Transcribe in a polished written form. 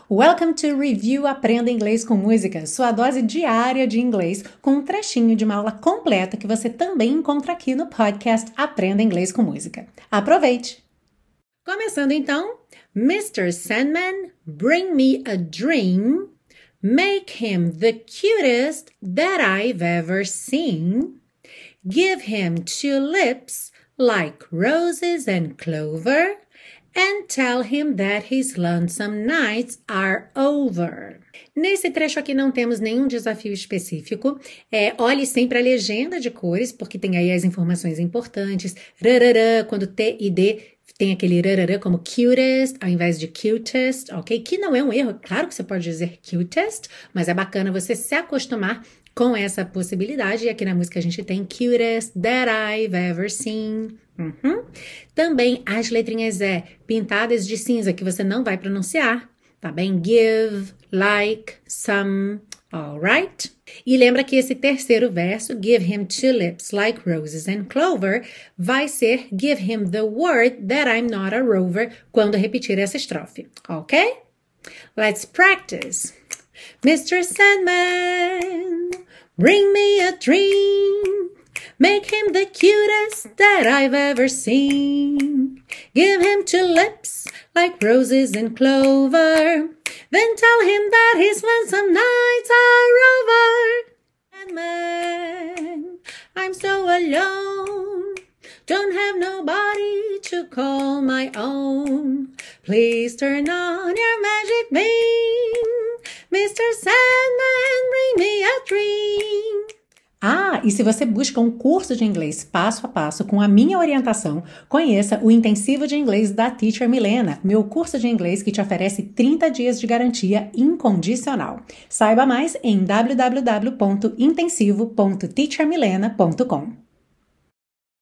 Welcome to Review Aprenda Inglês com Música, sua dose diária de inglês com um trechinho de uma aula completa que você também encontra aqui no podcast Aprenda Inglês com Música. Aproveite! Começando então, Mr. Sandman, bring me a dream, make him the cutest that I've ever seen, give him two lips like roses and clover, and tell him that his lonesome nights are over. Nesse trecho aqui não temos nenhum desafio específico. Olhe sempre a legenda de cores, porque tem aí as informações importantes. Rarará, quando T e D tem aquele rarará como cutest, ao invés de cutest, ok? Que não é um erro, claro que você pode dizer cutest, mas é bacana você se acostumar com essa possibilidade. E aqui na música a gente tem cutest that I've ever seen. Também as letrinhas pintadas de cinza que você não vai pronunciar, tá bem? Give, like, some, alright? E lembra que esse terceiro verso, give him two lips like roses and clover, vai ser give him the word that I'm not a rover quando repetir essa estrofe, ok? Let's practice. Mr. Sandman, bring me a dream. Make him the cutest that I've ever seen. Give him two lips like roses and clover. Then tell him that his lonesome nights are over. Man, I'm so alone. Don't have nobody to call my own. Please turn on your magic beam. Mr. Sandman, bring me a dream. E se você busca um curso de inglês passo a passo com a minha orientação, conheça o Intensivo de Inglês da Teacher Milena, meu curso de inglês que te oferece 30 dias de garantia incondicional. Saiba mais em www.intensivo.teachermilena.com.